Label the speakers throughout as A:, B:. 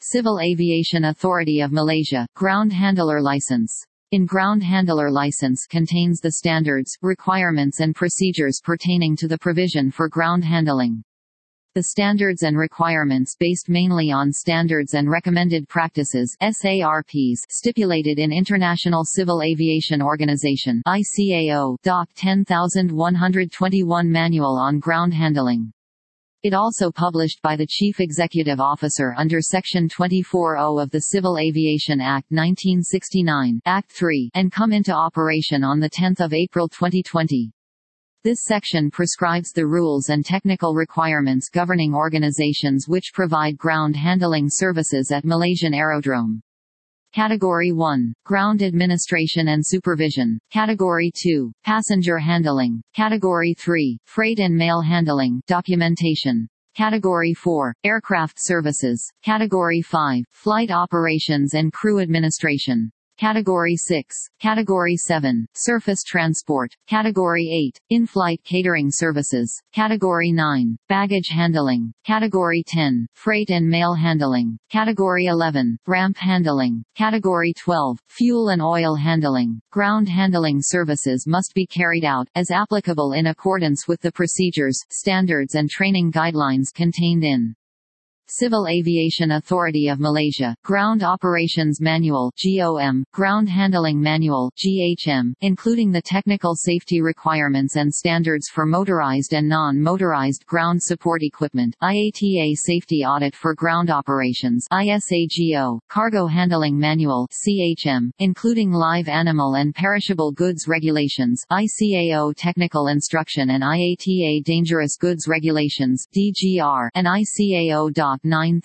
A: Civil Aviation Authority of Malaysia, Ground Handler License. In Ground Handler License contains the standards, requirements and procedures pertaining to the provision for ground handling. The standards and requirements based mainly on Standards and Recommended Practices (SARPs) stipulated in International Civil Aviation Organization (ICAO) Doc 10121 Manual on Ground Handling. It also published by the Chief Executive Officer under Section 24(0) of the Civil Aviation Act 1969 Act 3 and come into operation on 10 April 2020. This section prescribes the rules and technical requirements governing organizations which provide ground handling services at Malaysian Aerodrome. Category 1. Ground Administration and Supervision. Category 2. Passenger Handling. Category 3. Freight and Mail Handling, Documentation. Category 4. Aircraft Services. Category 5. Flight Operations and Crew Administration. Category 6. Category 7. Surface Transport. Category 8. In-flight catering services. Category 9. Baggage handling. Category 10. Freight and mail handling. Category 11. Ramp handling. Category 12. Fuel and oil handling. Ground handling services must be carried out, as applicable in accordance with the procedures, standards and training guidelines contained in Civil Aviation Authority of Malaysia, Ground Operations Manual (GOM), Ground Handling Manual (GHM), including the technical safety requirements and standards for motorized and non-motorized ground support equipment, IATA Safety Audit for Ground Operations (ISAGO), Cargo Handling Manual (CHM), including live animal and perishable goods regulations, ICAO Technical Instruction and IATA Dangerous Goods Regulations (DGR), and ICAO Doc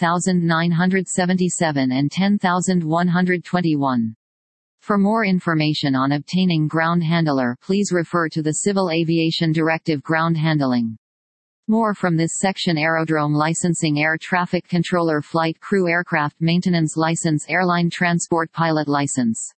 A: 9977 and 10121. For more information on obtaining ground handler, please refer to the Civil Aviation Directive Ground Handling. More from this section: Aerodrome Licensing, Air Traffic Controller, Flight Crew, Aircraft Maintenance License, Airline Transport Pilot License.